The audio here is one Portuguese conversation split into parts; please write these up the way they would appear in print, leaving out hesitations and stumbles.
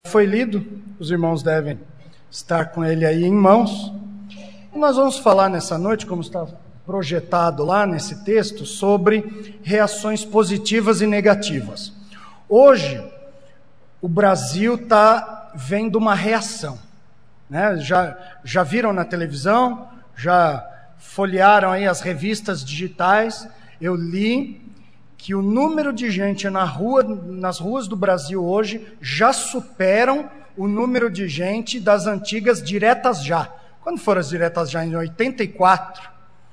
Foi lido, os irmãos devem estar com ele aí em mãos. E nós vamos falar nessa noite, como está projetado lá nesse texto, sobre reações positivas e negativas. Hoje, o Brasil está vendo uma reação, né? Já viram na televisão, já folhearam aí as revistas digitais. Eu li que o número de gente nas ruas do Brasil hoje já superam o número de gente das antigas diretas já. Quando foram as diretas já? Em 84,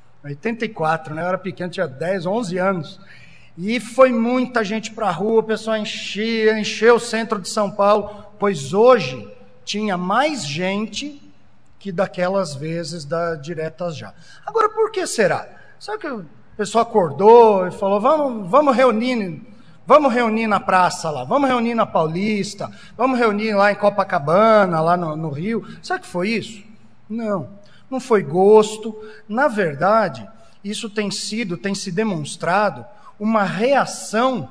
né? Eu era pequeno, tinha 10, 11 anos. E foi muita gente para a rua, o pessoal encheu o centro de São Paulo, pois hoje tinha mais gente que daquelas vezes da diretas já. Agora, por que será? Sabe que o pessoal acordou e falou, vamos reunir na praça lá, vamos reunir na Paulista, vamos reunir lá em Copacabana, lá no Rio. Sabe que foi isso? Não foi gosto. Na verdade, isso tem se demonstrado uma reação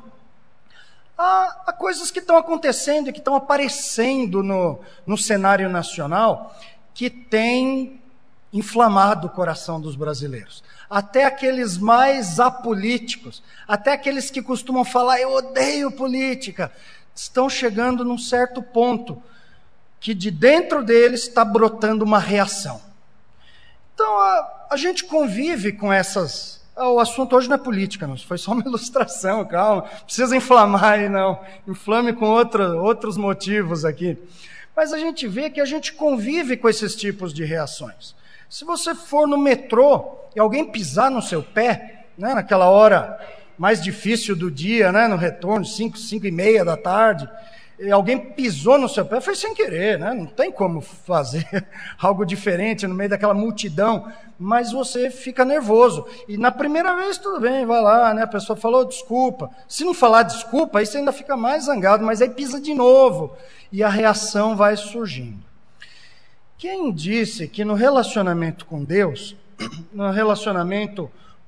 a coisas que estão acontecendo e que estão aparecendo no cenário nacional, que tem inflamado o coração dos brasileiros. Até aqueles mais apolíticos, até aqueles que costumam falar, eu odeio política, estão chegando num certo ponto que de dentro deles está brotando uma reação. Então a gente convive com essas... O assunto hoje não é política, não, foi só uma ilustração, calma, não precisa inflamar aí não, inflame com outros motivos aqui. Mas a gente vê que a gente convive com esses tipos de reações. Se você for no metrô e alguém pisar no seu pé, né, naquela hora mais difícil do dia, né, no retorno, 5:30 da tarde, e alguém pisou no seu pé, foi sem querer, né? Não tem como fazer algo diferente no meio daquela multidão, mas você fica nervoso. E na primeira vez tudo bem, vai lá, né? A pessoa falou desculpa. Se não falar desculpa, aí você ainda fica mais zangado, mas aí pisa de novo e a reação vai surgindo. Quem disse que no relacionamento com Deus, no relacionamento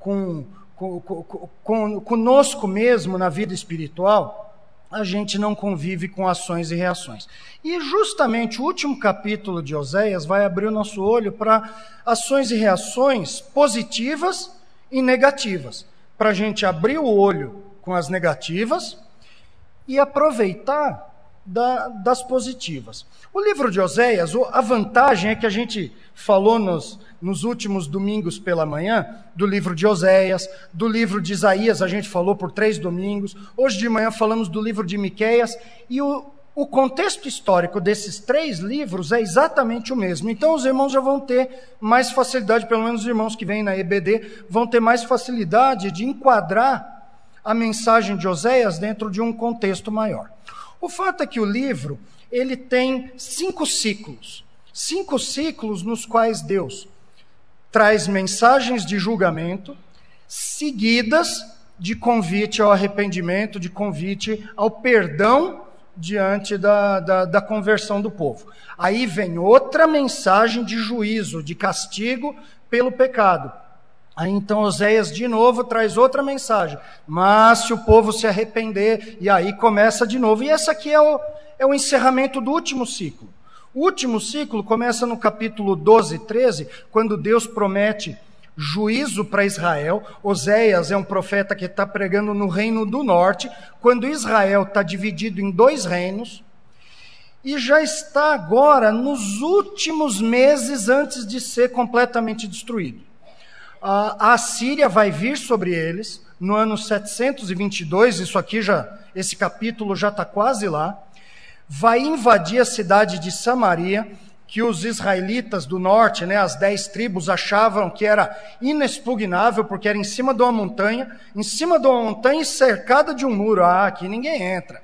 conosco mesmo na vida espiritual, a gente não convive com ações e reações. E justamente o último capítulo de Oséias vai abrir o nosso olho para ações e reações positivas e negativas, para a gente abrir o olho com as negativas e aproveitar das positivas. O livro de Oséias, a vantagem é que a gente falou nos últimos domingos pela manhã, do livro de Oséias, do livro de Isaías, a gente falou por 3 domingos, hoje de manhã falamos do livro de Miqueias, e o contexto histórico desses 3 livros é exatamente o mesmo. Então os irmãos já vão ter mais facilidade, pelo menos os irmãos que vêm na EBD, vão ter mais facilidade de enquadrar a mensagem de Oséias dentro de um contexto maior. O fato é que o livro, ele tem 5 ciclos. 5 ciclos nos quais Deus traz mensagens de julgamento, seguidas de convite ao arrependimento, de convite ao perdão diante da conversão do povo. Aí vem outra mensagem de juízo, de castigo pelo pecado. Aí então Oséias de novo traz outra mensagem, mas se o povo se arrepender, e aí começa de novo. E essa aqui é o encerramento do último ciclo. O último ciclo começa no capítulo 12 e 13, quando Deus promete juízo para Israel. Oséias é um profeta que está pregando no reino do norte, quando Israel está dividido em 2 reinos, e já está agora nos últimos meses antes de ser completamente destruído. A Assíria vai vir sobre eles no ano 722, esse capítulo já está quase lá, vai invadir a cidade de Samaria, que os israelitas do norte, né, as 10 tribos, achavam que era inexpugnável, porque era em cima de uma montanha e cercada de um muro. Aqui ninguém entra.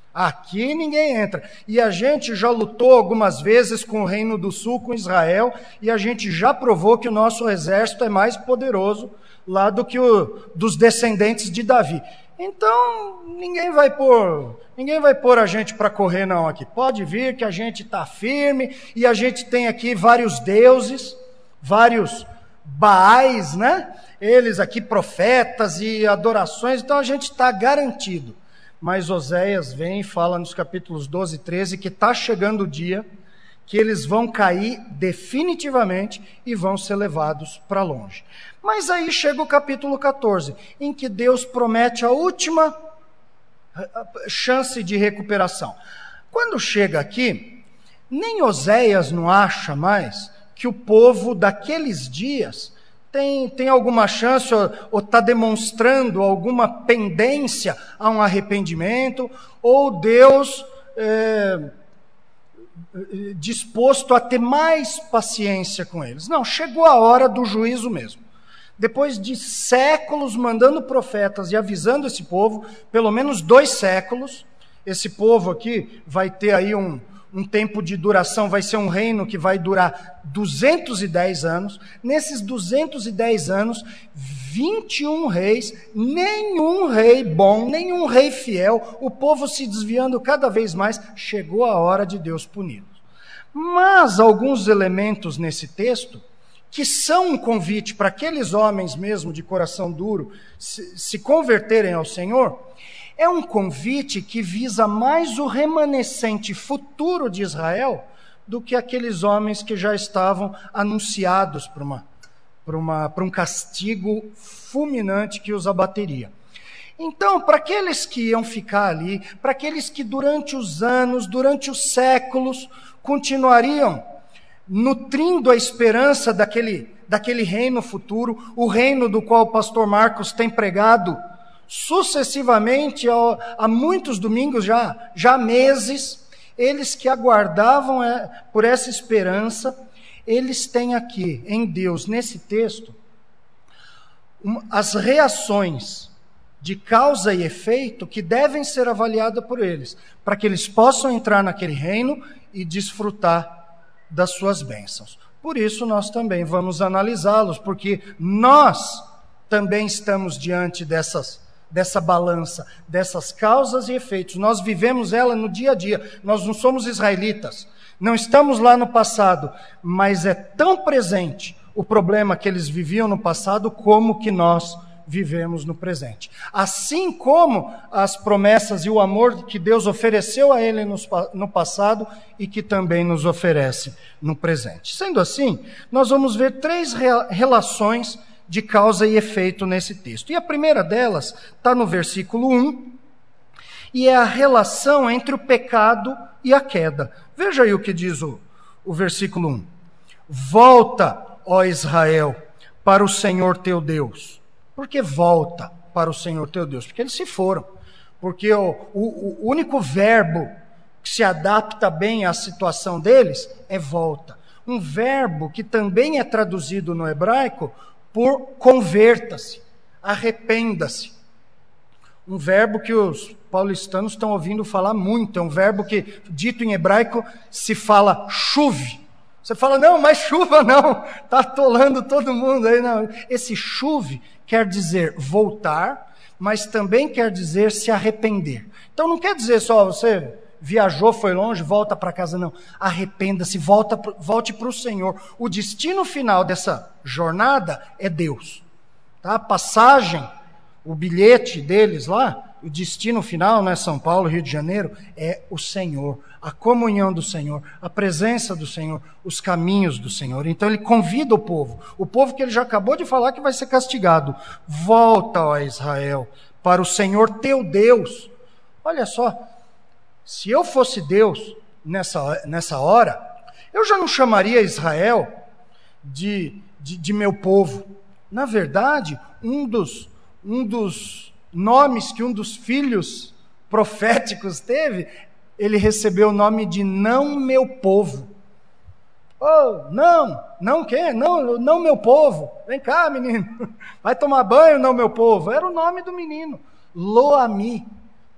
E a gente já lutou algumas vezes com o Reino do Sul, com Israel, e a gente já provou que o nosso exército é mais poderoso lá do que dos descendentes de Davi. Então, ninguém vai pôr a gente para correr não aqui. Pode vir que a gente está firme, e a gente tem aqui vários deuses, vários Baais, né? Eles aqui profetas e adorações, então a gente está garantido. mas Oséias vem e fala nos capítulos 12 e 13 que está chegando o dia que eles vão cair definitivamente e vão ser levados para longe. Mas aí chega o capítulo 14, em que Deus promete a última chance de recuperação. Quando chega aqui, nem Oséias não acha mais que o povo daqueles dias tem alguma chance ou está demonstrando alguma pendência a um arrependimento, ou Deus disposto a ter mais paciência com eles. Não, chegou a hora do juízo mesmo. Depois de séculos mandando profetas e avisando esse povo, pelo menos 2 séculos, esse povo aqui vai ter aí um tempo de duração, vai ser um reino que vai durar 210 anos. Nesses 210 anos, 21 reis, nenhum rei bom, nenhum rei fiel, o povo se desviando cada vez mais, chegou a hora de Deus puni-los. Mas alguns elementos nesse texto, que são um convite para aqueles homens mesmo de coração duro se converterem ao Senhor, é um convite que visa mais o remanescente futuro de Israel do que aqueles homens que já estavam anunciados para um castigo fulminante que os abateria. Então, para aqueles que iam ficar ali, para aqueles que durante os anos, durante os séculos, continuariam nutrindo a esperança daquele reino futuro, o reino do qual o pastor Marcos tem pregado sucessivamente há muitos domingos, já há meses, eles que aguardavam por essa esperança, eles têm aqui em Deus, nesse texto, as reações de causa e efeito que devem ser avaliadas por eles, para que eles possam entrar naquele reino e desfrutar das suas bênçãos. Por isso nós também vamos analisá-los, porque nós também estamos diante dessa balança, dessas causas e efeitos. Nós vivemos ela no dia a dia. Nós não somos israelitas, não estamos lá no passado, mas é tão presente o problema que eles viviam no passado como que nós vivemos no presente. Assim como as promessas e o amor que Deus ofereceu a ele no passado e que também nos oferece no presente. Sendo assim, nós vamos ver 3 relações de causa e efeito nesse texto. E a primeira delas está no versículo 1, e é a relação entre o pecado e a queda. Veja aí o que diz o versículo 1. Volta, ó Israel, para o Senhor teu Deus. Por que volta para o Senhor teu Deus? Porque eles se foram. Porque o único verbo que se adapta bem à situação deles é volta. Um verbo que também é traduzido no hebraico por converta-se, arrependa-se. Um verbo que os paulistanos estão ouvindo falar muito. É um verbo que, dito em hebraico, se fala chuve. Você fala, não, mas chuva não, está atolando todo mundo aí. Não. Esse chuve quer dizer voltar, mas também quer dizer se arrepender. Então não quer dizer só você viajou, foi longe, volta para casa, não. Arrependa-se, volte para o Senhor. O destino final dessa jornada é Deus. Tá? A passagem, o bilhete deles lá, o destino final, né, São Paulo, Rio de Janeiro, é o Senhor, a comunhão do Senhor, a presença do Senhor, os caminhos do Senhor. Então ele convida o povo que ele já acabou de falar que vai ser castigado. Volta, ó Israel, para o Senhor teu Deus. Olha só, se eu fosse Deus nessa hora, eu já não chamaria Israel de meu povo. Na verdade, um dos nomes que um dos filhos proféticos teve, ele recebeu o nome de não meu povo. Oh, não quê? Não meu povo. Vem cá, menino. Vai tomar banho, não meu povo. Era o nome do menino. Lo-ami.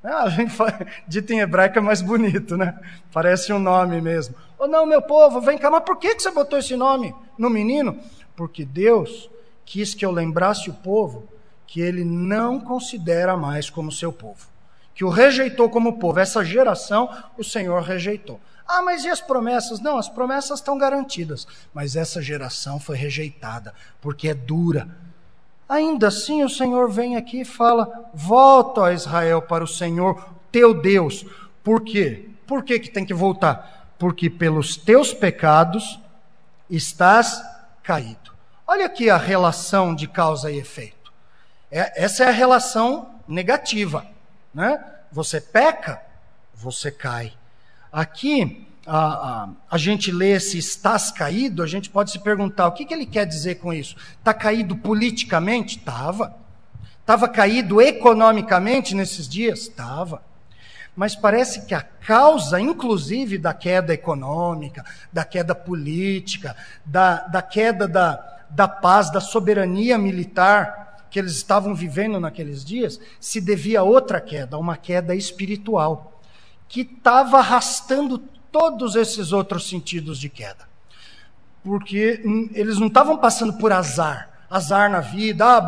Dito em hebraico é mais bonito, né? Parece um nome mesmo. Oh, não, meu povo, vem cá. Mas por que você botou esse nome no menino? Porque Deus quis que eu lembrasse o povo que ele não considera mais como seu povo, que o rejeitou como povo. Essa geração o Senhor rejeitou. Ah, mas e as promessas? Não, as promessas estão garantidas, mas essa geração foi rejeitada, porque é dura. Ainda assim o Senhor vem aqui e fala: volta, ó Israel, para o Senhor teu Deus. Por quê? Por que tem que voltar? Porque pelos teus pecados estás caído. Olha aqui a relação de causa e efeito. Essa é a relação negativa, né? Você peca, você cai. Aqui, a gente lê esse estás caído, a gente pode se perguntar, o que ele quer dizer com isso? Está caído politicamente? Estava caído economicamente nesses dias? Estava. Mas parece que a causa, inclusive, da queda econômica, da queda política, da queda da paz, da soberania militar que eles estavam vivendo naqueles dias, se devia a outra queda, uma queda espiritual, que estava arrastando todos esses outros sentidos de queda. Porque eles não estavam passando por azar na vida, a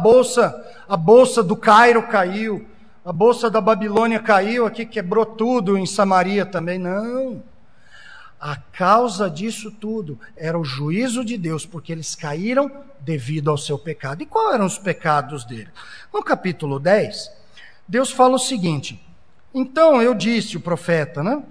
bolsa do Cairo caiu, a bolsa da Babilônia caiu, aqui quebrou tudo, em Samaria também. Não. A causa disso tudo era o juízo de Deus, porque eles caíram devido ao seu pecado. E quais eram os pecados dele? No capítulo 10, Deus fala o seguinte: então eu disse, o profeta, né?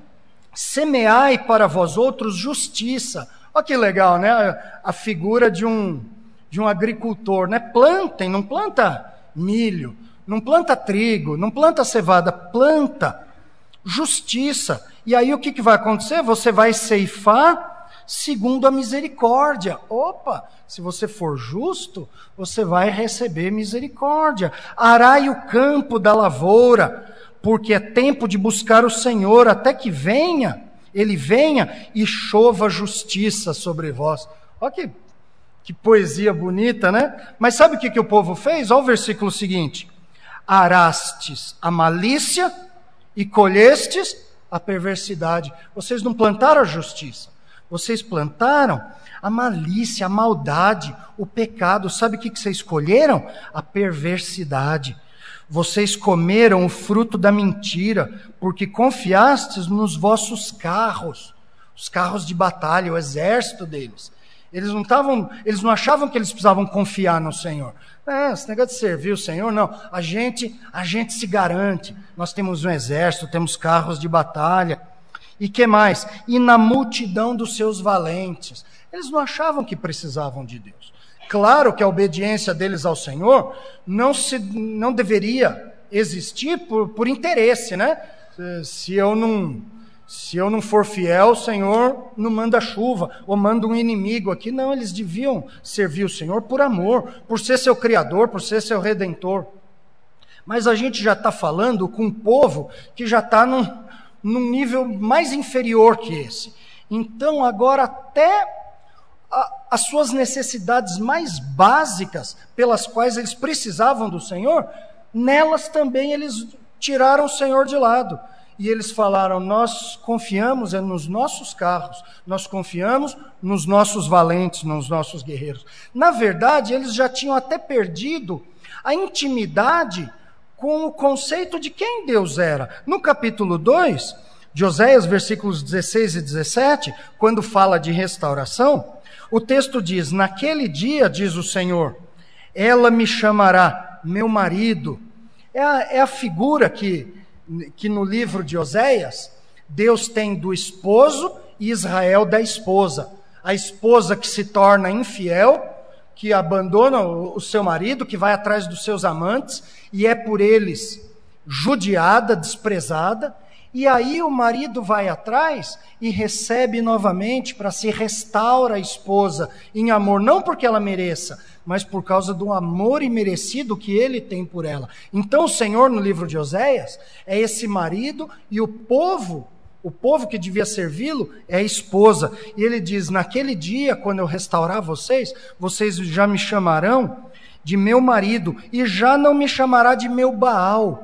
Semeai para vós outros justiça. Olha que legal, né? A figura de um agricultor, né? Plantem, não planta milho, não planta trigo, não planta cevada, planta justiça. E aí o que vai acontecer? Você vai ceifar segundo a misericórdia. Opa, se você for justo, você vai receber misericórdia. Arai o campo da lavoura, porque é tempo de buscar o Senhor, até que Ele venha e chova justiça sobre vós. Olha que poesia bonita, né? Mas sabe o que o povo fez? Olha o versículo seguinte: arastes a malícia e colhestes a perversidade. Vocês não plantaram a justiça, vocês plantaram a malícia, a maldade, o pecado. Sabe o que vocês colheram? A perversidade. Vocês comeram o fruto da mentira, porque confiastes nos vossos carros, os carros de batalha, o exército deles. Eles não achavam que eles precisavam confiar no Senhor. Esse negócio de servir o Senhor, não. A gente se garante. Nós temos um exército, temos carros de batalha. E que mais? E na multidão dos seus valentes. Eles não achavam que precisavam de Deus. Claro que a obediência deles ao Senhor não deveria existir por interesse, né? Se eu não for fiel, o Senhor não manda chuva, ou manda um inimigo aqui. Não, eles deviam servir o Senhor por amor, por ser seu Criador, por ser seu Redentor. Mas a gente já está falando com um povo que já está num nível mais inferior que esse. Então agora até as suas necessidades mais básicas, pelas quais eles precisavam do Senhor, nelas também eles tiraram o Senhor de lado. E eles falaram: nós confiamos nos nossos carros, nós confiamos nos nossos valentes, nos nossos guerreiros. Na verdade, eles já tinham até perdido a intimidade com o conceito de quem Deus era. No capítulo 2 de Oséias, versículos 16 e 17, quando fala de restauração, o texto diz: naquele dia, diz o Senhor, ela me chamará meu marido. É a figura que no livro de Oséias, Deus tem do esposo e Israel da esposa. A esposa que se torna infiel, que abandona o seu marido, que vai atrás dos seus amantes, e é por eles judiada, desprezada. E aí o marido vai atrás e recebe novamente, para se restaura a esposa em amor, não porque ela mereça, mas por causa do amor imerecido que ele tem por ela. Então o Senhor, no livro de Oséias, é esse marido, e o povo que devia servi-lo é a esposa. E ele diz: naquele dia, quando eu restaurar vocês, vocês já me chamarão de meu marido, e já não me chamará de meu Baal.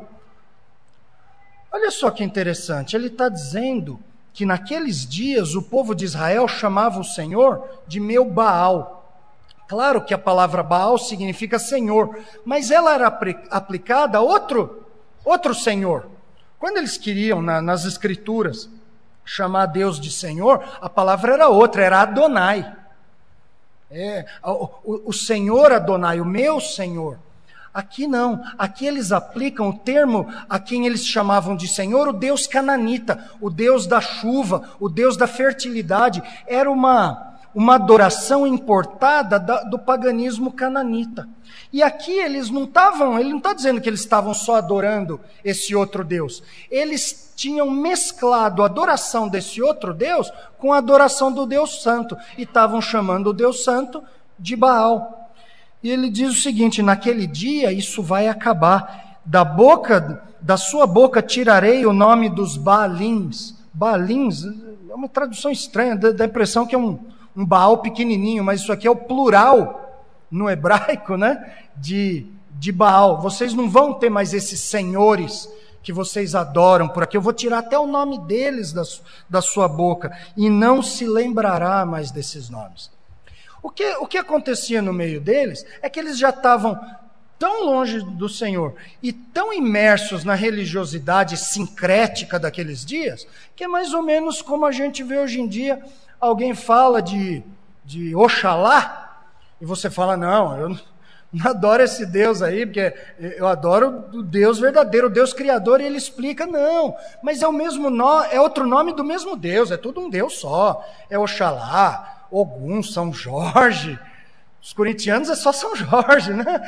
Olha só que interessante, ele está dizendo que naqueles dias o povo de Israel chamava o Senhor de meu Baal. Claro que a palavra Baal significa Senhor, mas ela era aplicada a outro Senhor. Quando eles queriam, nas Escrituras, chamar Deus de Senhor, a palavra era outra, era Adonai. O Senhor Adonai, o meu Senhor. Aqui não, aqui eles aplicam o termo a quem eles chamavam de Senhor, o Deus cananita, o Deus da chuva, o Deus da fertilidade. Era uma adoração importada do paganismo cananita. E aqui eles não estavam, ele não está dizendo que eles estavam só adorando esse outro Deus. Eles tinham mesclado a adoração desse outro Deus com a adoração do Deus Santo. E estavam chamando o Deus Santo de Baal. E ele diz o seguinte: naquele dia isso vai acabar. Da sua boca tirarei o nome dos Baalins. Baalins é uma tradução estranha, dá a impressão que é um Baal pequenininho, mas isso aqui é o plural no hebraico, né? De Baal. Vocês não vão ter mais esses senhores que vocês adoram por aqui. Eu vou tirar até o nome deles da sua boca e não se lembrará mais desses nomes. O que acontecia no meio deles é que eles já estavam tão longe do Senhor e tão imersos na religiosidade sincrética daqueles dias, que é mais ou menos como a gente vê hoje em dia. Alguém fala de Oxalá e você fala: não, eu não adoro esse Deus aí, porque eu adoro o Deus verdadeiro, o Deus criador. E ele explica: não, mas é o mesmo nome, é outro nome do mesmo Deus, é tudo um Deus só, é Oxalá, Ogum, São Jorge. Os corintianos é só São Jorge, né?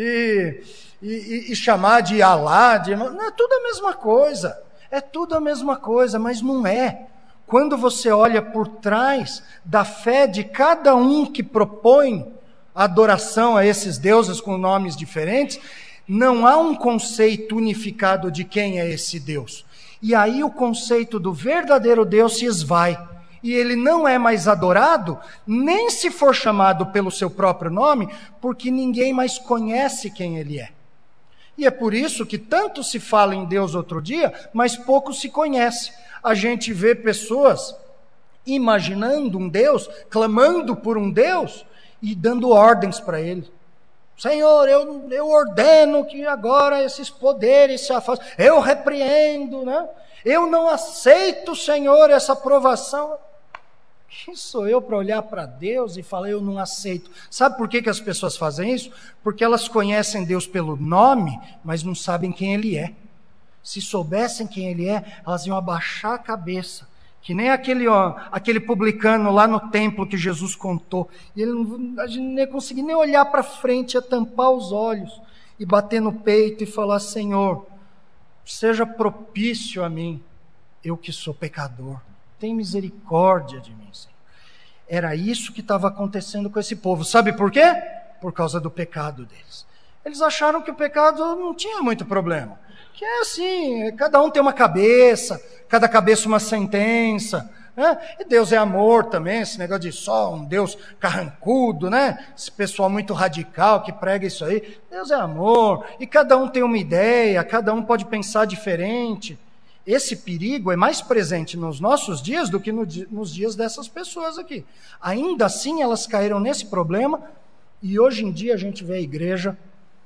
E chamar de Alá, é tudo a mesma coisa. É tudo a mesma coisa, mas não é. Quando você olha por trás da fé de cada um que propõe adoração a esses deuses com nomes diferentes, não há um conceito unificado de quem é esse Deus. E aí o conceito do verdadeiro Deus se esvai. E ele não é mais adorado, nem se for chamado pelo seu próprio nome, porque ninguém mais conhece quem ele é. E é por isso que tanto se fala em Deus outro dia, mas pouco se conhece. A gente vê pessoas imaginando um Deus, clamando por um Deus e dando ordens para ele. Senhor, eu ordeno que agora esses poderes se afastem. Eu repreendo, né? Eu não aceito, Senhor, essa aprovação. Quem sou eu para olhar para Deus e falar: eu não aceito? Sabe por que as pessoas fazem isso? Porque elas conhecem Deus pelo nome, mas não sabem quem Ele é. Se soubessem quem Ele é, elas iam abaixar a cabeça. Que nem aquele publicano lá no templo que Jesus contou. E a gente não ia conseguir nem olhar para frente, ia tampar os olhos e bater no peito e falar: Senhor, seja propício a mim, eu que sou pecador. Tem misericórdia de mim, Senhor. Era isso que estava acontecendo com esse povo. Sabe por quê? Por causa do pecado deles. Eles acharam que o pecado não tinha muito problema. Que é assim, cada um tem uma cabeça, cada cabeça uma sentença, né? E Deus é amor também, esse negócio de só um Deus carrancudo, né? Esse pessoal muito radical que prega isso aí. Deus é amor, e cada um tem uma ideia, cada um pode pensar diferente. Esse perigo é mais presente nos nossos dias do que nos dias dessas pessoas aqui. Ainda assim, elas caíram nesse problema, e hoje em dia a gente vê a igreja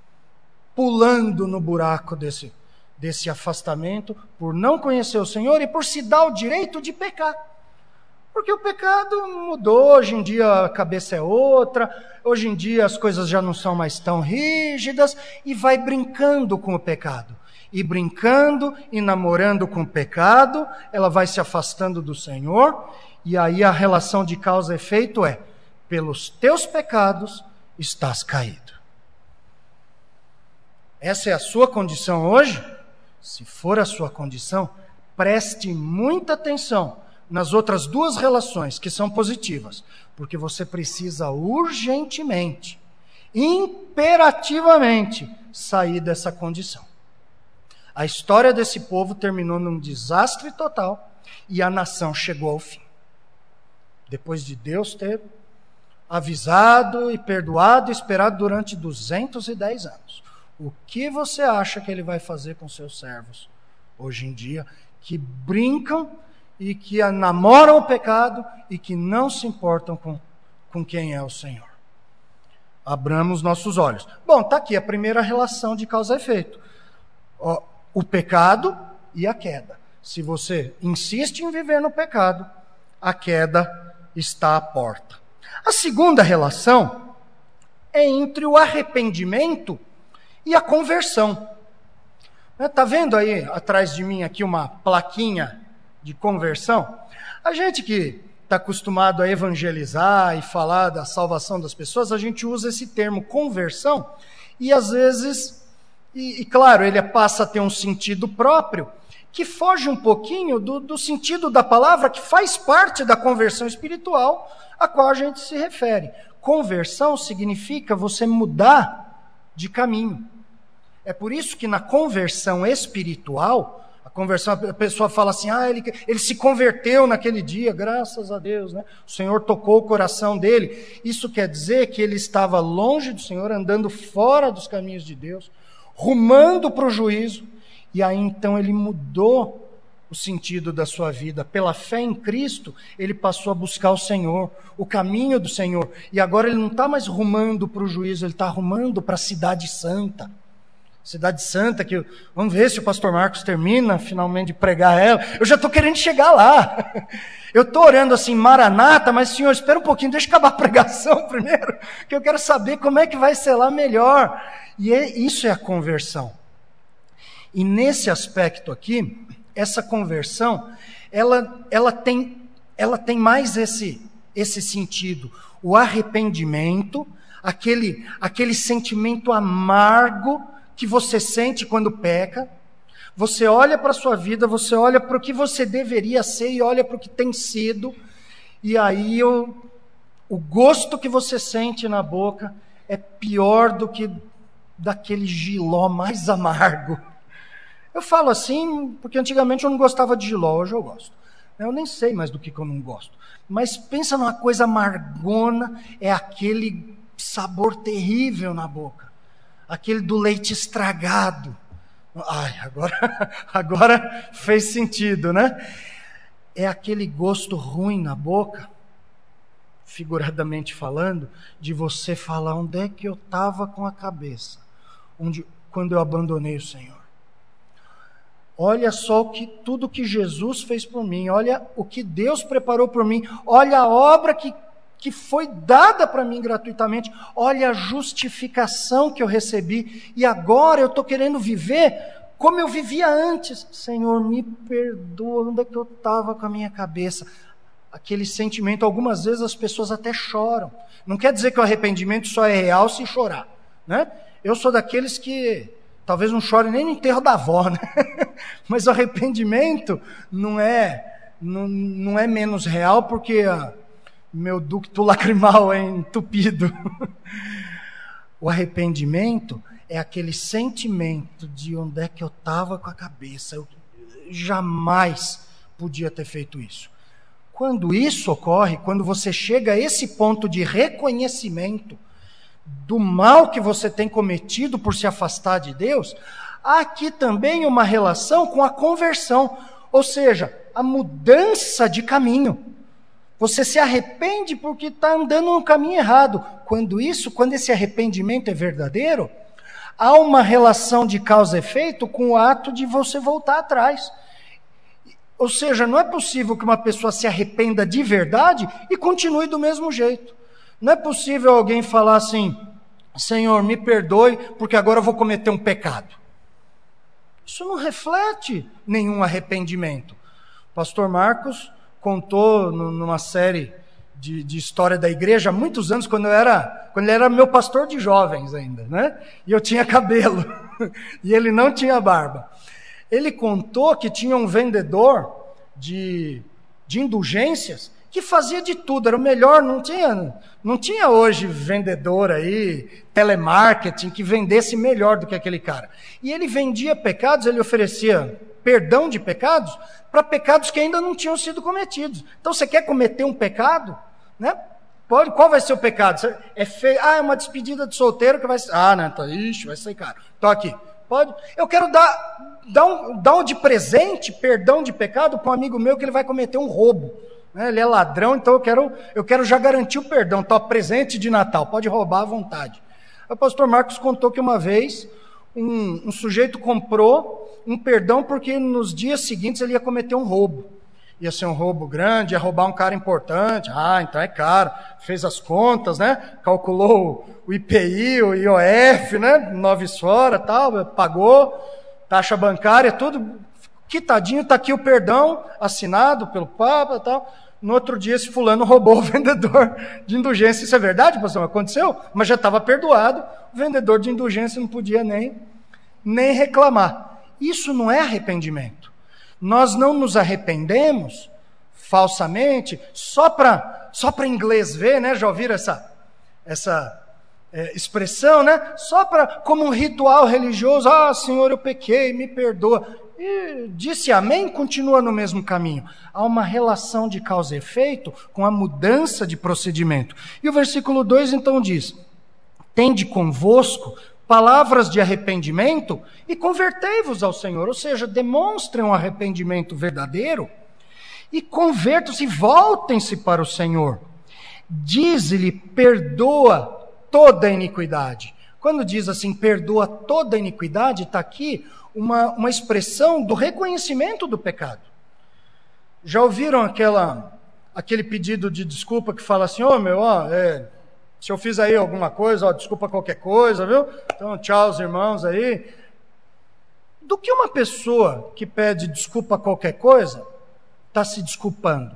pulando no buraco desse afastamento, por não conhecer o Senhor e por se dar o direito de pecar. Porque o pecado mudou, hoje em dia a cabeça é outra, hoje em dia as coisas já não são mais tão rígidas, e vai brincando com o pecado. E brincando e namorando com o pecado, ela vai se afastando do Senhor, e aí a relação de causa e efeito é: pelos teus pecados estás caído. Essa é a sua condição hoje? Se for a sua condição, preste muita atenção nas outras duas relações que são positivas, porque você precisa urgentemente, imperativamente, sair dessa condição. A história desse povo terminou num desastre total e a nação chegou ao fim. Depois de Deus ter avisado e perdoado e esperado durante 210 anos. O que você acha que Ele vai fazer com seus servos hoje em dia, que brincam e que namoram o pecado e que não se importam com quem é o Senhor? Abramos nossos olhos. Bom, está aqui a primeira relação de causa e efeito. O pecado e a queda. Se você insiste em viver no pecado, a queda está à porta. A segunda relação é entre o arrependimento e a conversão. Está vendo aí atrás de mim aqui uma plaquinha de conversão? A gente que está acostumado a evangelizar e falar da salvação das pessoas, a gente usa esse termo conversão e às vezes, e claro, ele passa a ter um sentido próprio, que foge um pouquinho do sentido da palavra, que faz parte da conversão espiritual a qual a gente se refere. Conversão significa você mudar de caminho. É por isso que na conversão espiritual, a pessoa fala assim, ele se converteu naquele dia, graças a Deus, né? O Senhor tocou o coração dele. Isso quer dizer que ele estava longe do Senhor, andando fora dos caminhos de Deus, rumando para o juízo, e aí então ele mudou o sentido da sua vida. Pela fé em Cristo, ele passou a buscar o Senhor, o caminho do Senhor, e agora ele não está mais rumando para o juízo, ele está rumando para a cidade santa. Cidade Santa, que vamos ver se o pastor Marcos termina finalmente de pregar ela. Eu já estou querendo chegar lá. Eu estou orando assim, Maranata, mas Senhor, espera um pouquinho, deixa eu acabar a pregação primeiro, que eu quero saber como é que vai ser lá melhor. E isso é a conversão. E nesse aspecto aqui, essa conversão, ela tem mais esse sentido. O arrependimento, aquele sentimento amargo que você sente quando peca, você olha para a sua vida, você olha para o que você deveria ser e olha para o que tem sido, e aí o gosto que você sente na boca é pior do que daquele jiló mais amargo. Eu falo assim porque antigamente eu não gostava de jiló, hoje eu gosto. Eu nem sei mais do que eu não gosto. Mas pensa numa coisa amargona, é aquele sabor terrível na boca. Aquele do leite estragado. Agora fez sentido, né? É aquele gosto ruim na boca, figuradamente falando, de você falar onde é que eu estava com a cabeça, quando eu abandonei o Senhor. Olha só tudo que Jesus fez por mim, olha o que Deus preparou por mim, olha a obra que foi dada para mim gratuitamente, olha a justificação que eu recebi, e agora eu estou querendo viver como eu vivia antes. Senhor, me perdoa, onde é que eu estava com a minha cabeça? Aquele sentimento, algumas vezes as pessoas até choram. Não quer dizer que o arrependimento só é real se chorar, né? Eu sou daqueles que talvez não chore nem no enterro da avó, né? Mas o arrependimento não é menos real porque meu ducto lacrimal é entupido. O arrependimento é aquele sentimento de onde é que eu estava com a cabeça. Eu jamais podia ter feito isso. Quando isso ocorre, quando você chega a esse ponto de reconhecimento do mal que você tem cometido por se afastar de Deus, há aqui também uma relação com a conversão, ou seja, a mudança de caminho. Você se arrepende porque está andando no caminho errado. Quando esse arrependimento é verdadeiro, há uma relação de causa e efeito com o ato de você voltar atrás. Ou seja, não é possível que uma pessoa se arrependa de verdade e continue do mesmo jeito. Não é possível alguém falar assim, Senhor, me perdoe porque agora eu vou cometer um pecado. Isso não reflete nenhum arrependimento. O pastor Marcos contou numa série de história da igreja há muitos anos, quando ele era meu pastor de jovens ainda, né? E eu tinha cabelo, e ele não tinha barba. Ele contou que tinha um vendedor de indulgências que fazia de tudo, era o melhor, não tinha hoje vendedor aí, telemarketing, que vendesse melhor do que aquele cara. E ele vendia pecados, ele oferecia perdão de pecados para pecados que ainda não tinham sido cometidos. Então você quer cometer um pecado, né? Qual vai ser o pecado? É uma despedida de solteiro que vai ser, não, tá, vai ser caro. Então aqui, pode? Eu quero dar um de presente, perdão de pecado para um amigo meu que ele vai cometer um roubo. Ele é ladrão, então eu quero já garantir o perdão. Então, presente de Natal, pode roubar à vontade. O pastor Marcos contou que uma vez um sujeito comprou um perdão porque nos dias seguintes ele ia cometer um roubo. ia ser um roubo grande, ia roubar um cara importante. Ah, então é caro. Fez as contas, né? Calculou o IPI, o IOF, né? 9 fora, tal, pagou, taxa bancária, tudo quitadinho, está aqui o perdão assinado pelo Papa, tal. No outro dia, esse fulano roubou o vendedor de indulgência. Isso é verdade, pastor? Aconteceu? Mas já estava perdoado. O vendedor de indulgência não podia nem reclamar. Isso não é arrependimento. Nós não nos arrependemos falsamente só para inglês ver, né? Já ouviram essa expressão, né? Só como um ritual religioso. Ah, Senhor, eu pequei, me perdoa. E disse amém, continua no mesmo caminho. Há uma relação de causa e efeito com a mudança de procedimento. E o versículo 2 então diz: tende convosco palavras de arrependimento e convertei-vos ao Senhor. Ou seja, demonstrem um arrependimento verdadeiro e convertam-se, voltem-se para o Senhor. Diz-lhe, perdoa toda a iniquidade. Quando diz assim, perdoa toda a iniquidade, está aqui uma expressão do reconhecimento do pecado. Já ouviram aquele pedido de desculpa que fala assim, se eu fiz aí alguma coisa, desculpa qualquer coisa, viu? Então, tchau os irmãos aí. Do que uma pessoa que pede desculpa a qualquer coisa está se desculpando?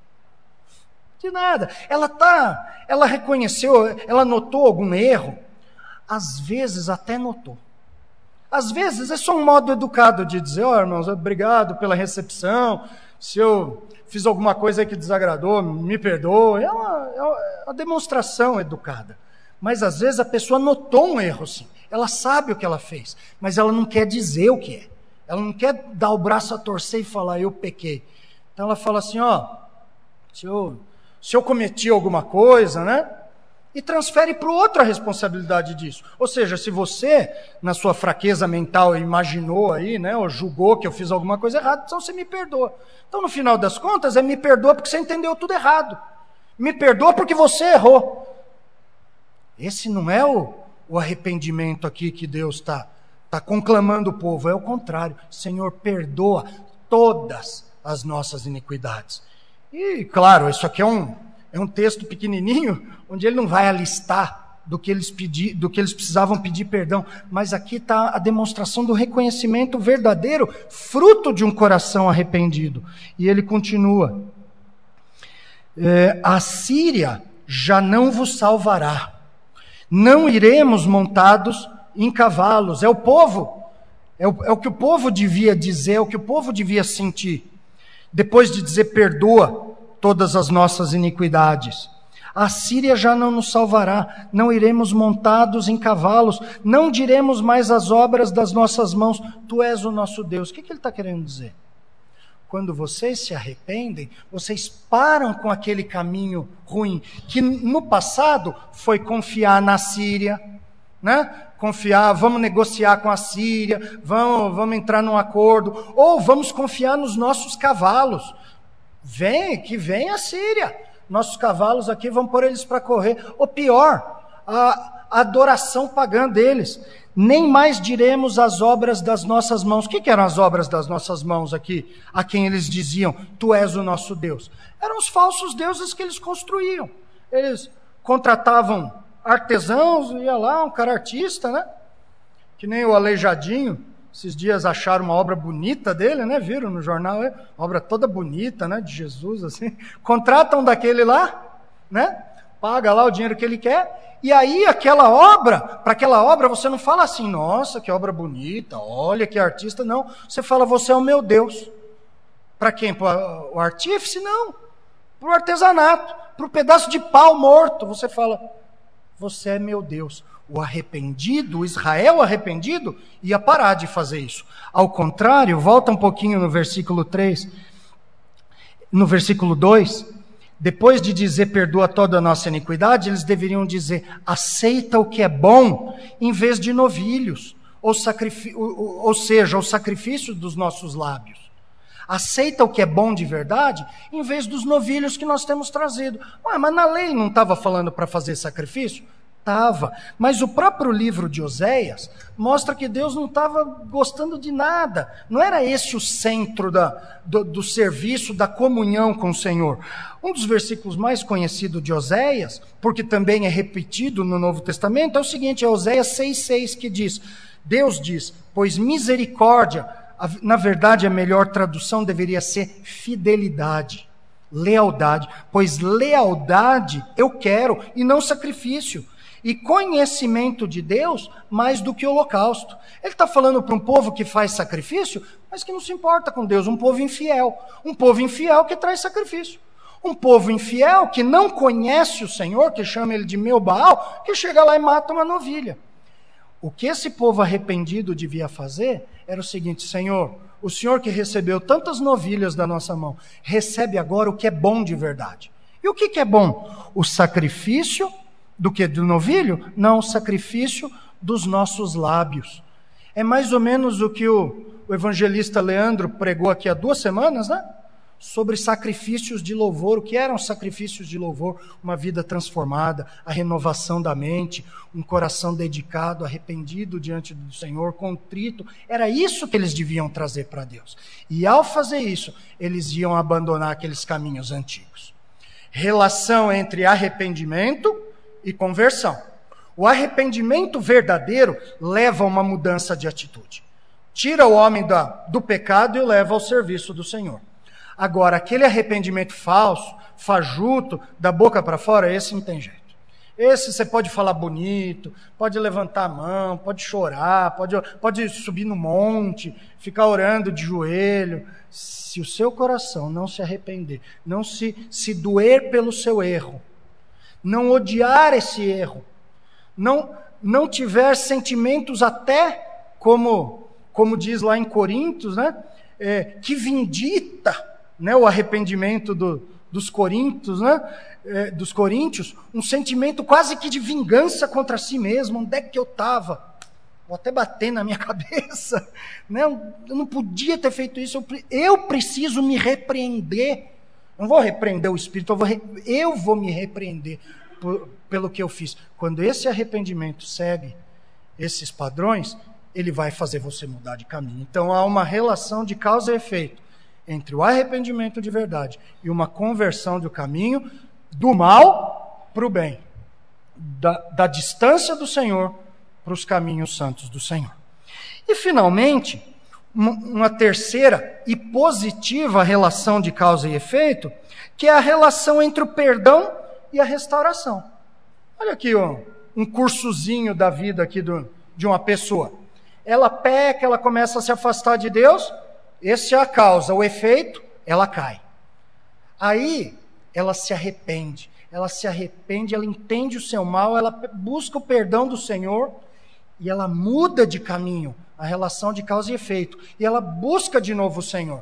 De nada. Ela reconheceu, ela notou algum erro, às vezes até notou. Às vezes é só um modo educado de dizer, irmãos, obrigado pela recepção, se eu fiz alguma coisa que desagradou, me perdoe. É uma demonstração educada. Mas às vezes a pessoa notou um erro, sim. Ela sabe o que ela fez, mas ela não quer dizer o que é. Ela não quer dar o braço a torcer e falar, eu pequei. Então ela fala assim, se eu cometi alguma coisa, né? E transfere para o outro a responsabilidade disso. Ou seja, se você, na sua fraqueza mental, imaginou aí, né, ou julgou que eu fiz alguma coisa errada, então você me perdoa. Então, no final das contas, me perdoa porque você entendeu tudo errado. Me perdoa porque você errou. Esse não é o arrependimento aqui que Deus está conclamando o povo, é o contrário. Senhor, perdoa todas as nossas iniquidades. E, claro, isso aqui é um texto pequenininho, onde ele não vai alistar do que eles precisavam pedir perdão, mas aqui está a demonstração do reconhecimento verdadeiro, fruto de um coração arrependido. E ele continua, a Síria já não vos salvará, não iremos montados em cavalos. É o povo, é o que o povo devia dizer, é o que o povo devia sentir, depois de dizer perdoa todas as nossas iniquidades. A Síria já não nos salvará, não iremos montados em cavalos, não diremos mais as obras das nossas mãos, tu és o nosso Deus. O que ele está querendo dizer? Quando vocês se arrependem, vocês param com aquele caminho ruim, que no passado foi confiar na Síria, né? Confiar, vamos negociar com a Síria, vamos entrar num acordo, ou vamos confiar nos nossos cavalos. Que vem a Síria, nossos cavalos aqui, vamos pôr eles para correr. Ou pior, a adoração pagã deles. Nem mais diremos as obras das nossas mãos. O que eram as obras das nossas mãos aqui? A quem eles diziam, tu és o nosso Deus. Eram os falsos deuses que eles construíam. Eles contratavam artesãos, ia lá, um cara artista, né? Que nem o Aleijadinho. Esses dias acharam uma obra bonita dele, né? Viram no jornal, uma obra toda bonita, né? De Jesus, assim. Contratam daquele lá, né? Paga lá o dinheiro que ele quer. E aí para aquela obra você não fala assim, nossa, que obra bonita, olha que artista, não. Você fala, você é o meu Deus. Para quem? Para o artífice? Não. Para o artesanato, para o pedaço de pau morto. Você fala, você é meu Deus. O arrependido, o Israel arrependido, ia parar de fazer isso. Ao contrário, volta um pouquinho no versículo 3, no versículo 2, depois de dizer perdoa toda a nossa iniquidade, eles deveriam dizer aceita o que é bom, em vez de novilhos, ou seja, o sacrifício dos nossos lábios. Aceita o que é bom de verdade, em vez dos novilhos que nós temos trazido. Mas na lei não estava falando para fazer sacrifício? Estava. Mas o próprio livro de Oséias mostra que Deus não estava gostando de nada. Não era esse o centro do serviço, da comunhão com o Senhor. Um dos versículos mais conhecidos de Oséias, porque também é repetido no Novo Testamento, é o seguinte, é Oséias 6,6, que diz, Deus diz, pois misericórdia, na verdade a melhor tradução deveria ser fidelidade, lealdade, pois lealdade eu quero e não sacrifício. E conhecimento de Deus mais do que holocausto. Ele está falando para um povo que faz sacrifício, mas que não se importa com Deus, um povo infiel. Um povo infiel que traz sacrifício. Um povo infiel que não conhece o Senhor, que chama ele de meu Baal, que chega lá e mata uma novilha. O que esse povo arrependido devia fazer era o seguinte, Senhor, o Senhor que recebeu tantas novilhas da nossa mão, recebe agora o que é bom de verdade. E o que é bom? O sacrifício do que do novilho? Não, o sacrifício dos nossos lábios. É mais ou menos o que o evangelista Leandro pregou aqui há 2 semanas, né? Sobre sacrifícios de louvor. O que eram sacrifícios de louvor? Uma vida transformada, a renovação da mente, um coração dedicado, arrependido diante do Senhor, contrito. Era isso que eles deviam trazer para Deus. E ao fazer isso, eles iam abandonar aqueles caminhos antigos. Relação entre arrependimento e conversão. O arrependimento verdadeiro leva a uma mudança de atitude. Tira o homem do pecado e o leva ao serviço do Senhor. Agora, aquele arrependimento falso, fajuto, da boca para fora, esse não tem jeito. Esse você pode falar bonito, pode levantar a mão, pode chorar, pode subir no monte, ficar orando de joelho. Se o seu coração não se arrepender, não se doer pelo seu erro, não odiar esse erro, não tiver sentimentos até, como diz lá em Coríntios, né, que vindita, né, o arrependimento dos coríntios, né, dos coríntios, um sentimento quase que de vingança contra si mesmo. Onde é que eu estava? Vou até bater na minha cabeça, né? Eu não podia ter feito isso, eu preciso me repreender. Não vou repreender o Espírito, eu vou me repreender pelo que eu fiz. Quando esse arrependimento segue esses padrões, ele vai fazer você mudar de caminho. Então há uma relação de causa e efeito entre o arrependimento de verdade e uma conversão do caminho do mal para o bem, da distância do Senhor para os caminhos santos do Senhor. E finalmente, uma terceira e positiva relação de causa e efeito, que é a relação entre o perdão e a restauração. Olha aqui um cursozinho da vida aqui de uma pessoa. Ela peca, ela começa a se afastar de Deus, essa é a causa, o efeito, ela cai. Aí ela se arrepende, ela entende o seu mal, ela busca o perdão do Senhor e ela muda de caminho, a relação de causa e efeito, e ela busca de novo o Senhor.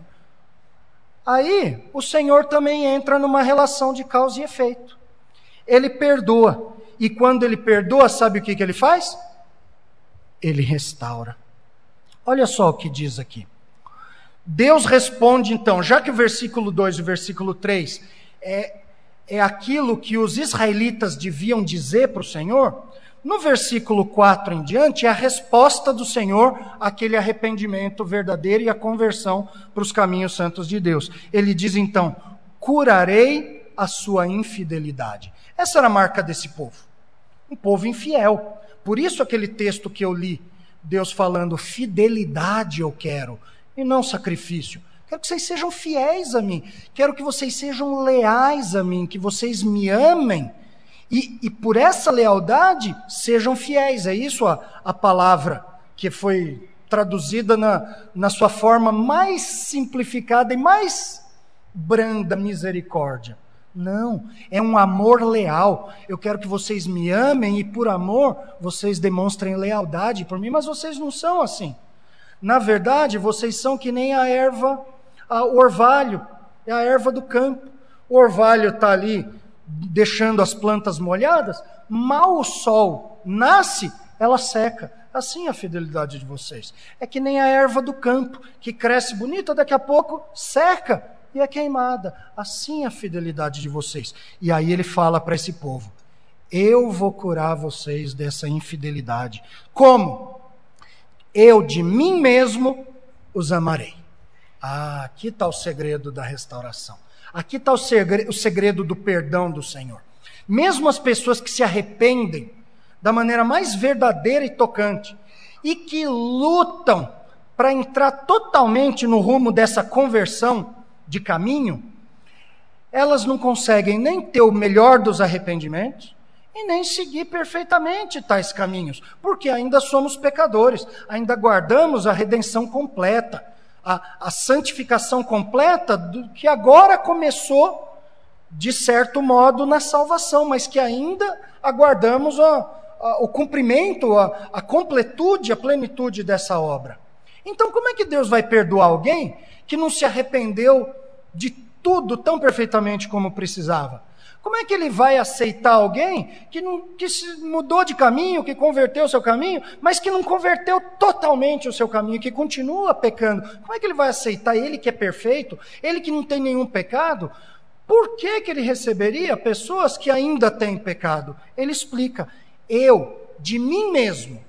Aí o Senhor também entra numa relação de causa e efeito. Ele perdoa, e quando ele perdoa, sabe o que ele faz? Ele restaura. Olha só o que diz aqui. Deus responde então, já que o versículo 2 e o versículo 3 é aquilo que os israelitas deviam dizer para o Senhor, no versículo 4 em diante é a resposta do Senhor àquele arrependimento verdadeiro e a conversão para os caminhos santos de Deus. Ele diz então, curarei a sua infidelidade. Essa era a marca desse povo, um povo infiel. Por isso aquele texto que eu li, Deus falando, fidelidade eu quero, e não sacrifício. Quero que vocês sejam fiéis a mim. Quero que vocês sejam leais a mim, que vocês me amem. E por essa lealdade, sejam fiéis. É isso a palavra que foi traduzida na sua forma mais simplificada e mais branda, misericórdia. Não, é um amor leal. Eu quero que vocês me amem e por amor vocês demonstrem lealdade por mim, mas vocês não são assim. Na verdade, vocês são que nem a erva, o orvalho, é a erva do campo. O orvalho está ali deixando as plantas molhadas, mal o sol nasce, ela seca. Assim é a fidelidade de vocês. É que nem a erva do campo, que cresce bonita, daqui a pouco seca e é queimada. Assim é a fidelidade de vocês. E aí ele fala para esse povo, Eu vou curar vocês dessa infidelidade. Como? Eu de mim mesmo os amarei. Aqui está o segredo da restauração. Aqui está o segredo do perdão do Senhor. Mesmo as pessoas que se arrependem da maneira mais verdadeira e tocante, e que lutam para entrar totalmente no rumo dessa conversão de caminho, elas não conseguem nem ter o melhor dos arrependimentos e nem seguir perfeitamente tais caminhos, porque ainda somos pecadores, ainda guardamos a redenção completa, a santificação completa do que agora começou, de certo modo, na salvação, mas que ainda aguardamos o cumprimento, a completude, a plenitude dessa obra. Então, como é que Deus vai perdoar alguém que não se arrependeu de tudo tão perfeitamente como precisava? Como é que ele vai aceitar alguém que se mudou de caminho, que converteu o seu caminho, mas que não converteu totalmente o seu caminho, que continua pecando? Como é que ele vai aceitar ele que é perfeito, ele que não tem nenhum pecado? Por que ele receberia pessoas que ainda têm pecado? Ele explica: eu, de mim mesmo,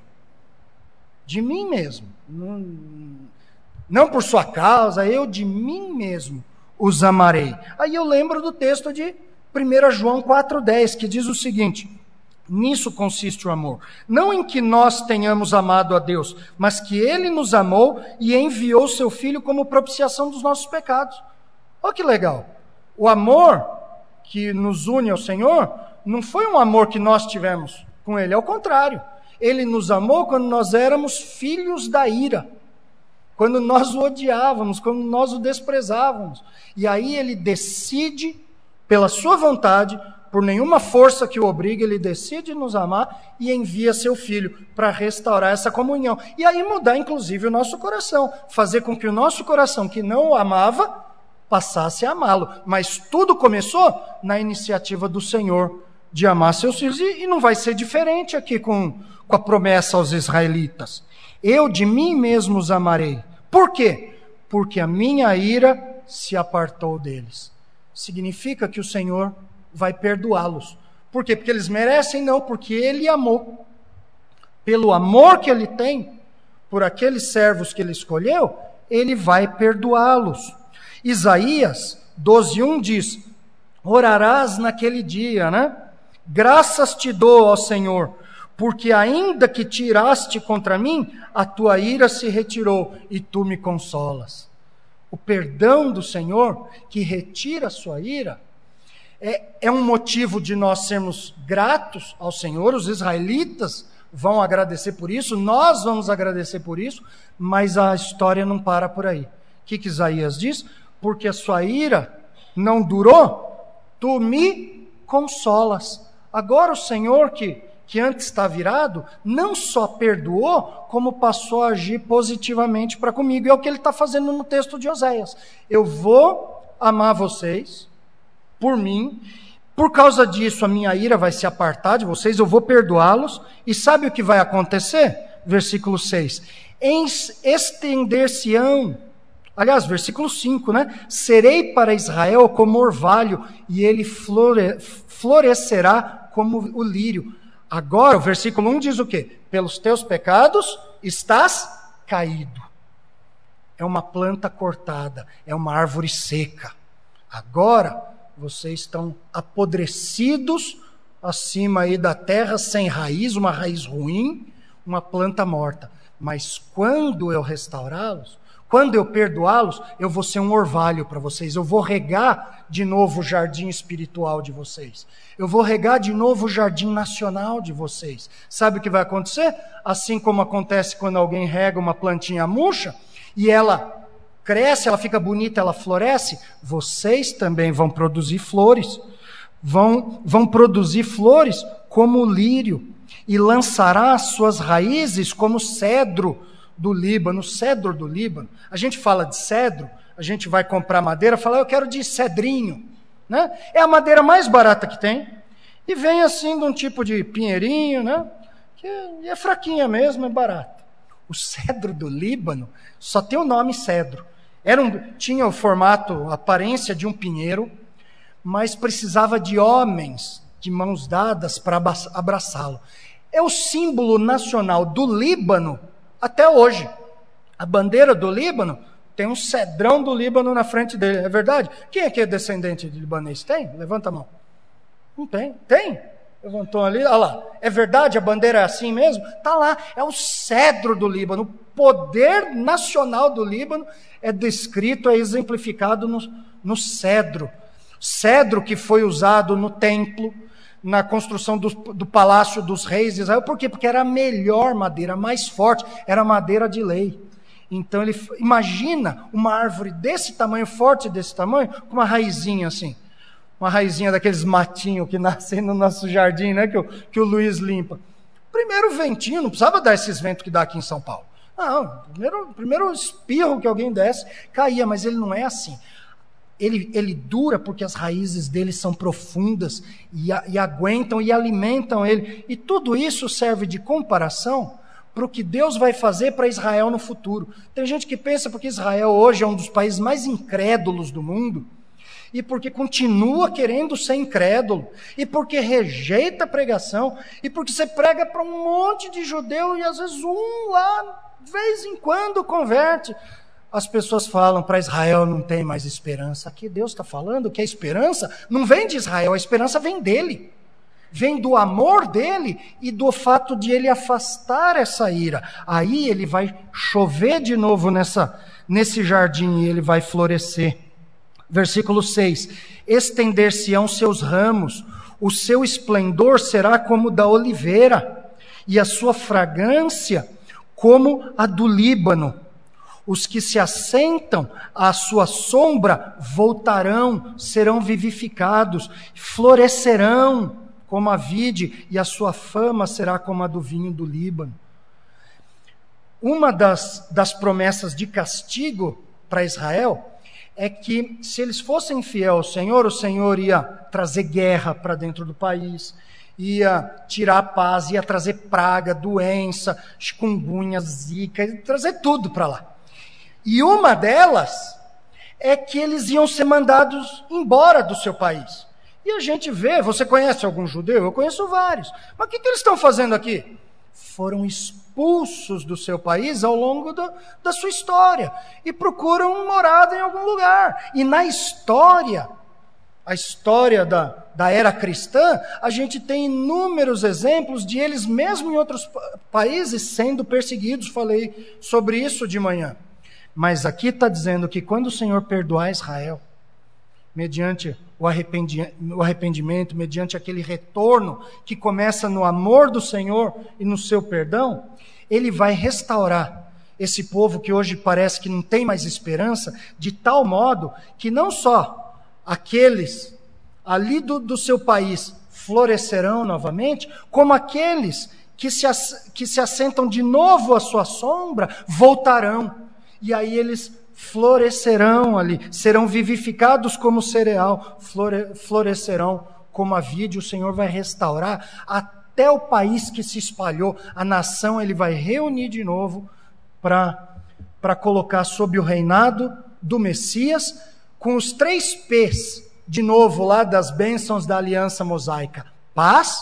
não por sua causa, eu de mim mesmo os amarei. Aí eu lembro do texto de 1 João 4,10, que diz o seguinte: nisso consiste o amor, não em que nós tenhamos amado a Deus, mas que Ele nos amou e enviou seu Filho como propiciação dos nossos pecados. Olha que legal! O amor que nos une ao Senhor não foi um amor que nós tivemos com Ele, ao contrário. Ele nos amou quando nós éramos filhos da ira, quando nós o odiávamos, quando nós o desprezávamos. E aí Ele decide, pela sua vontade, por nenhuma força que o obrigue, Ele decide nos amar e envia seu Filho para restaurar essa comunhão. E aí mudar, inclusive, o nosso coração, fazer com que o nosso coração, que não o amava, passasse a amá-lo. Mas tudo começou na iniciativa do Senhor de amar seus filhos. E não vai ser diferente aqui com a promessa aos israelitas. Eu de mim mesmo os amarei. Por quê? Porque a minha ira se apartou deles. Significa que o Senhor vai perdoá-los. Por quê? Porque eles merecem? Não, porque Ele amou. Pelo amor que Ele tem por aqueles servos que Ele escolheu, Ele vai perdoá-los. Isaías 12:1 diz: orarás naquele dia, né? Graças te dou, ó Senhor, porque ainda que tiraste contra mim, a tua ira se retirou e tu me consolas. O perdão do Senhor, que retira a sua ira, é um motivo de nós sermos gratos ao Senhor. Os israelitas vão agradecer por isso, nós vamos agradecer por isso, mas a história não para por aí. O que Isaías diz? Porque a sua ira não durou, tu me consolas. Agora o Senhor, que antes está virado, não só perdoou, como passou a agir positivamente para comigo. E é o que Ele está fazendo no texto de Oséias. Eu vou amar vocês, por mim, por causa disso a minha ira vai se apartar de vocês, eu vou perdoá-los, e sabe o que vai acontecer? Versículo 6. Estender-se-ão, aliás, versículo 5, né? Serei para Israel como orvalho, e ele florescerá como o lírio. Agora, o versículo 1 diz o quê? Pelos teus pecados estás caído. É uma planta cortada, é uma árvore seca. Agora, vocês estão apodrecidos acima aí da terra, sem raiz, uma raiz ruim, uma planta morta. Mas quando eu restaurá-los, quando eu perdoá-los, eu vou ser um orvalho para vocês. Eu vou regar de novo o jardim espiritual de vocês. Eu vou regar de novo o jardim nacional de vocês. Sabe o que vai acontecer? Assim como acontece quando alguém rega uma plantinha murcha e ela cresce, ela fica bonita, ela floresce, vocês também vão produzir flores. Vão produzir flores como o lírio e lançará as suas raízes como cedro do Líbano. Cedro do Líbano. A gente fala de cedro, a gente vai comprar madeira, fala, eu quero de cedrinho, né? É a madeira mais barata que tem, e vem assim de um tipo de pinheirinho, né? Que é fraquinha mesmo, é barata. O cedro do Líbano só tem o nome cedro. Tinha o formato, a aparência de um pinheiro, mas precisava de homens de mãos dadas para abraçá-lo. É o símbolo nacional do Líbano até hoje. A bandeira do Líbano tem um cedrão do Líbano na frente dele, é verdade? Quem aqui é descendente de libanês? Tem? Levanta a mão. Não tem? Tem? Levantou ali, olha lá. É verdade? A bandeira é assim mesmo? Está lá, é o cedro do Líbano. O poder nacional do Líbano é descrito, é exemplificado no cedro. Cedro que foi usado no templo, na construção do palácio dos reis de Israel. Por quê? Porque era a melhor madeira, a mais forte, era a madeira de lei. Então ele imagina uma árvore desse tamanho, forte desse tamanho, com uma raizinha assim. Uma raizinha daqueles matinhos que nascem no nosso jardim, né? Que o Luiz limpa. Primeiro ventinho, não precisava dar esses ventos que dá aqui em São Paulo. Não, primeiro espirro que alguém desse, caía, mas ele não é assim. Ele dura porque as raízes dele são profundas e aguentam e alimentam ele. E tudo isso serve de comparação para o que Deus vai fazer para Israel no futuro. Tem gente que pensa porque Israel hoje é um dos países mais incrédulos do mundo, e porque continua querendo ser incrédulo, e porque rejeita a pregação, e porque você prega para um monte de judeu e às vezes um lá, de vez em quando, converte. As pessoas falam, para Israel não tem mais esperança. Aqui Deus está falando que a esperança não vem de Israel, a esperança vem dele. Vem do amor dele e do fato de ele afastar essa ira. Aí ele vai chover de novo nesse jardim e ele vai florescer. Versículo 6. Estender-se-ão seus ramos, o seu esplendor será como da oliveira, e a sua fragrância como a do Líbano. Os que se assentam à sua sombra voltarão, serão vivificados, florescerão como a vide, e a sua fama será como a do vinho do Líbano. Uma das promessas de castigo para Israel é que, se eles fossem fiéis ao Senhor, o Senhor ia trazer guerra para dentro do país, ia tirar a paz, ia trazer praga, doença, chikungunya, zika, ia trazer tudo para lá. E uma delas é que eles iam ser mandados embora do seu país. E a gente vê, você conhece algum judeu? Eu conheço vários. Mas o que eles estão fazendo aqui? Foram expulsos do seu país ao longo da sua história e procuram morada em algum lugar. E na história, a história da era cristã, a gente tem inúmeros exemplos de eles mesmo em outros países sendo perseguidos. Falei sobre isso de manhã. Mas aqui está dizendo que quando o Senhor perdoar Israel, mediante o arrependimento, mediante aquele retorno que começa no amor do Senhor e no seu perdão, Ele vai restaurar esse povo que hoje parece que não tem mais esperança, de tal modo que não só aqueles ali do seu país florescerão novamente, como aqueles que se assentam de novo à sua sombra voltarão. E aí eles florescerão ali, serão vivificados como cereal, florescerão como a vide. O Senhor vai restaurar até o país que se espalhou, a nação Ele vai reunir de novo para colocar sob o reinado do Messias, com os 3 P's, de novo lá das bênçãos da aliança mosaica: paz,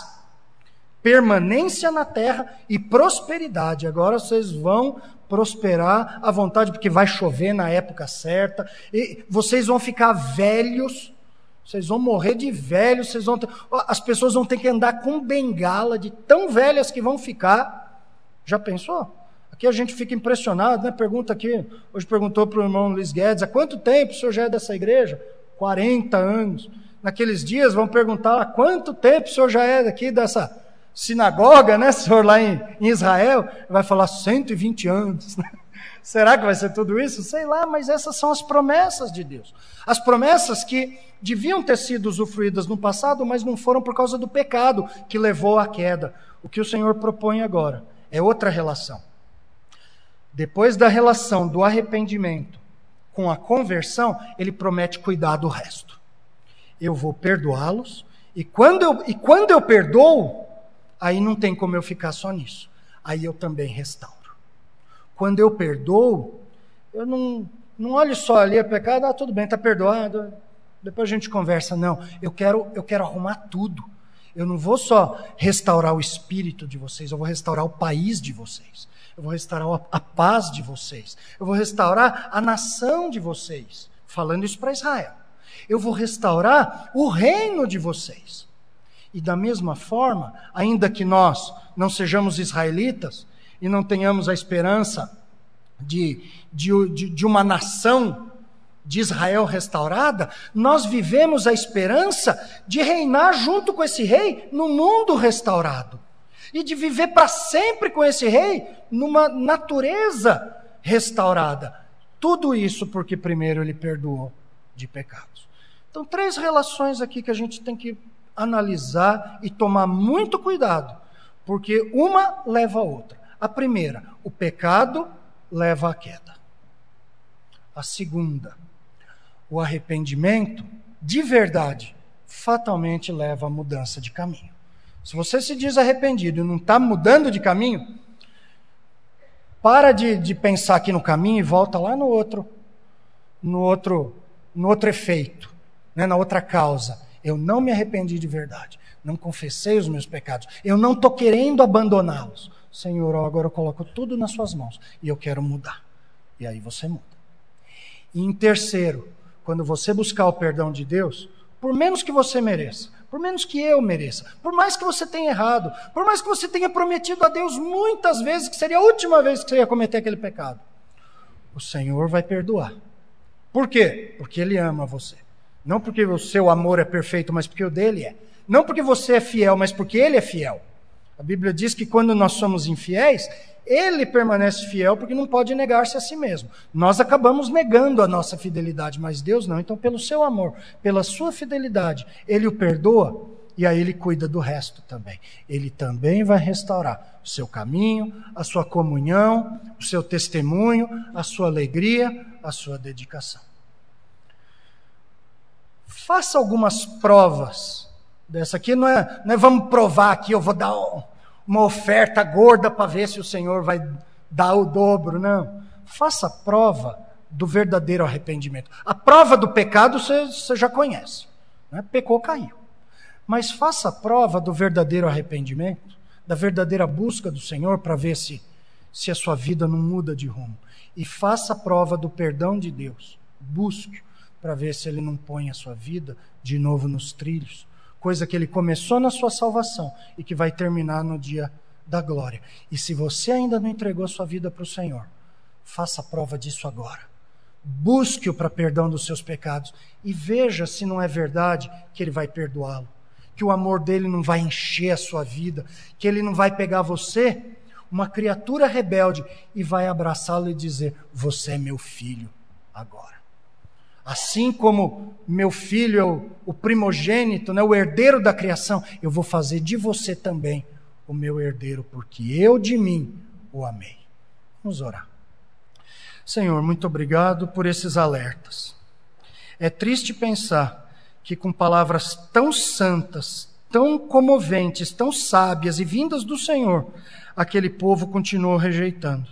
permanência na terra e prosperidade. Agora vocês vão prosperar à vontade, porque vai chover na época certa, e vocês vão ficar velhos, vocês vão morrer de velhos, as pessoas vão ter que andar com bengala, de tão velhas que vão ficar. Já pensou? Aqui a gente fica impressionado, né? Pergunta aqui, hoje perguntou para o irmão Luiz Guedes, há quanto tempo o senhor já é dessa igreja? 40 anos. Naqueles dias vão perguntar, há quanto tempo o senhor já é daqui dessa sinagoga, né, senhor, lá em Israel? Vai falar 120 anos. Será que vai ser tudo isso? Sei lá, mas essas são as promessas de Deus. As promessas que deviam ter sido usufruídas no passado, mas não foram por causa do pecado que levou à queda. O que o Senhor propõe agora é outra relação. Depois da relação do arrependimento com a conversão, Ele promete cuidar do resto. Eu vou perdoá-los, e quando eu perdoo, aí não tem como eu ficar só nisso. Aí eu também restauro. Quando eu perdoo, eu não olho só ali, é pecado, tudo bem, está perdoado, depois a gente conversa. Não, eu quero arrumar tudo. Eu não vou só restaurar o espírito de vocês, eu vou restaurar o país de vocês. Eu vou restaurar a paz de vocês. Eu vou restaurar a nação de vocês. Falando isso para Israel. Eu vou restaurar o reino de vocês. E da mesma forma, ainda que nós não sejamos israelitas e não tenhamos a esperança de uma nação de Israel restaurada, nós vivemos a esperança de reinar junto com esse rei no mundo restaurado. E de viver para sempre com esse rei numa natureza restaurada. Tudo isso porque primeiro ele perdoou de pecados. Então, 3 relações aqui que a gente tem que analisar e tomar muito cuidado, porque uma leva a outra. A primeira, o pecado leva à queda. A segunda, o arrependimento de verdade fatalmente leva à mudança de caminho. Se você se diz arrependido e não está mudando de caminho, para de pensar aqui no caminho e volta lá no outro efeito, né? Na outra causa. Eu não me arrependi de verdade, não confessei os meus pecados, eu não estou querendo abandoná-los. Senhor, agora eu coloco tudo nas suas mãos e eu quero mudar. E aí você muda. E em terceiro, quando você buscar o perdão de Deus, por menos que você mereça, por menos que eu mereça, por mais que você tenha errado, por mais que você tenha prometido a Deus muitas vezes que seria a última vez que você ia cometer aquele pecado, o Senhor vai perdoar. Por quê? Porque Ele ama você. Não porque o seu amor é perfeito, mas porque o dele é. Não porque você é fiel, mas porque Ele é fiel. A Bíblia diz que quando nós somos infiéis, Ele permanece fiel porque não pode negar-se a si mesmo. Nós acabamos negando a nossa fidelidade, mas Deus não. Então, pelo seu amor, pela sua fidelidade, Ele o perdoa e aí Ele cuida do resto também. Ele também vai restaurar o seu caminho, a sua comunhão, o seu testemunho, a sua alegria, a sua dedicação. Faça algumas provas dessa aqui. Não é vamos provar aqui, eu vou dar uma oferta gorda para ver se o Senhor vai dar o dobro. Não. Faça a prova do verdadeiro arrependimento. A prova do pecado você já conhece. Né? Pecou, caiu. Mas faça a prova do verdadeiro arrependimento, da verdadeira busca do Senhor para ver se a sua vida não muda de rumo. E faça a prova do perdão de Deus. Busque para ver se Ele não põe a sua vida de novo nos trilhos. Coisa que Ele começou na sua salvação e que vai terminar no dia da glória. E se você ainda não entregou a sua vida para o Senhor, faça a prova disso agora. Busque-o para perdão dos seus pecados e veja se não é verdade que Ele vai perdoá-lo. Que o amor dele não vai encher a sua vida, que Ele não vai pegar você, uma criatura rebelde, e vai abraçá-lo e dizer: você é meu filho agora. Assim como meu filho é o primogênito, né, o herdeiro da criação, eu vou fazer de você também o meu herdeiro, porque eu de mim o amei. Vamos orar. Senhor, muito obrigado por esses alertas. É triste pensar que com palavras tão santas, tão comoventes, tão sábias e vindas do Senhor, aquele povo continuou rejeitando.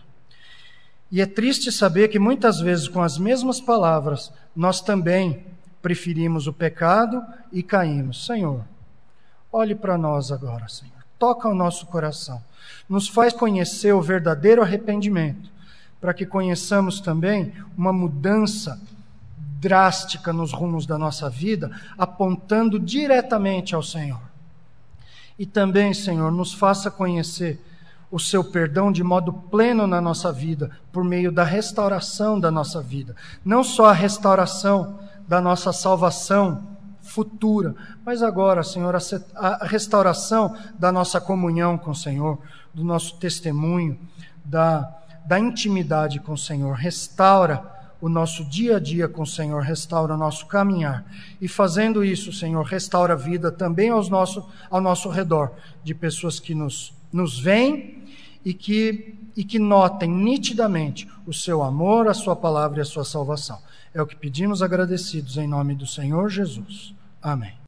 E é triste saber que muitas vezes com as mesmas palavras, nós também preferimos o pecado e caímos. Senhor, olhe para nós agora, Senhor. Toca o nosso coração. Nos faz conhecer o verdadeiro arrependimento, para que conheçamos também uma mudança drástica nos rumos da nossa vida, apontando diretamente ao Senhor. E também, Senhor, nos faça conhecer o seu perdão de modo pleno na nossa vida, por meio da restauração da nossa vida. Não só a restauração da nossa salvação futura, mas agora, Senhor, a restauração da nossa comunhão com o Senhor, do nosso testemunho, da intimidade com o Senhor. Restaura o nosso dia a dia com o Senhor, restaura o nosso caminhar. E fazendo isso, Senhor, restaura a vida também ao nosso redor, de pessoas que nos veem e que notem nitidamente o seu amor, a sua palavra e a sua salvação. É o que pedimos agradecidos em nome do Senhor Jesus. Amém.